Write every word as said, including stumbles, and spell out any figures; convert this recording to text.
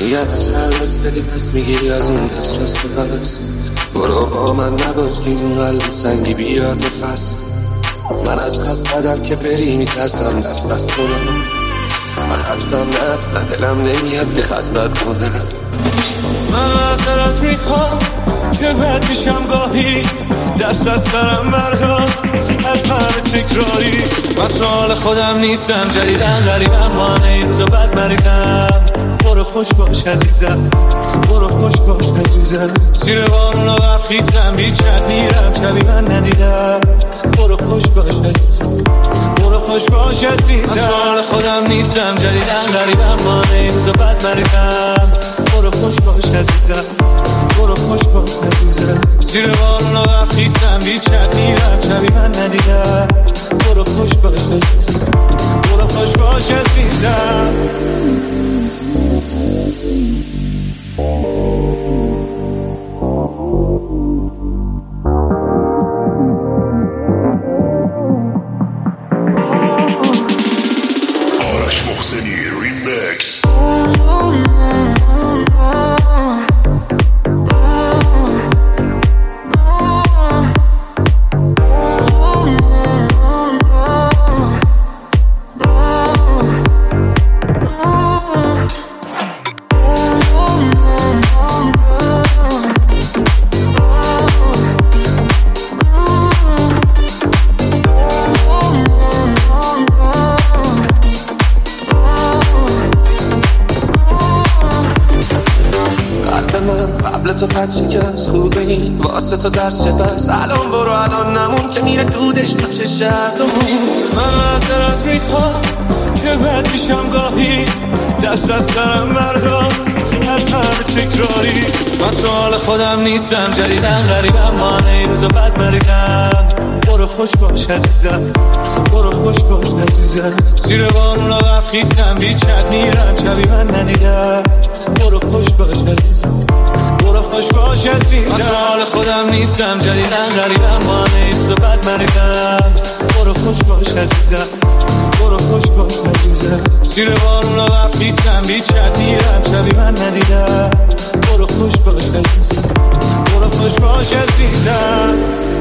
نیت سربست بدی پس میگیری از اون دست جست و قبض. برو با من نباش که این قلب سنگی بیاد و فس. من از خست بدم که بری میترسم دست دست کنم. من خستم نه اصلا دلم نمیاد که خستت کنم. من معذرت میخوام که بد میشم گاهی، دست از سرم بردار از همه تکراری. من تو حال خودم نیستم، جدیدن غریبم، مانه این روزا بد مریضم. برو خوش باش عزیزم، برو خوش باش عزیزم. زیر بارون و برف خیسم، بیچت میرم شبی من ندیدم. برو خوش باش عزیزم، برو خوش باش عزیزم. من تو حال خودم نیستم، جدیدن غریبم، مانه این روزا بد مریضم. برو خوش باش عزیزم، برو خوش باش عزیزم. زیر بارون و برف خیسم، بیچت میرم شبی من ندیدم. برو خوش باش عزیزم، برو خوش باش عزیزم. آرش محسنی ریمیکس. قبل تو پد شکست خوبه این واسه تو درس بس. الان برو الان نمون که میره دودش تو چشتمون. من معذرت میخوام که بد میشم گاهی، دست از سرم بردار از همه تکراری. من تو حال خودم نیستم، جدیدن غریبم، مانه این روزا بد مریضم. برو خوش باش عزیزم، برو خوش باش عزیزم. زیر بارون و برف خیسم، بیچت میرم شبی من ندیدم. برو خوش باش عزیزم، برو خوش باش عزیزم. من تو حال خودم نیستم، جدیدن غریبم، مانه این روزا بد مریضم. برو خوش باش عزیزم، برو خوش باش عزیزم. زیر بارون و برف خیسم، بیچت میرم شبی من ندیدم. برو خوش باش عزیزم، برو خوش باش عزیزم.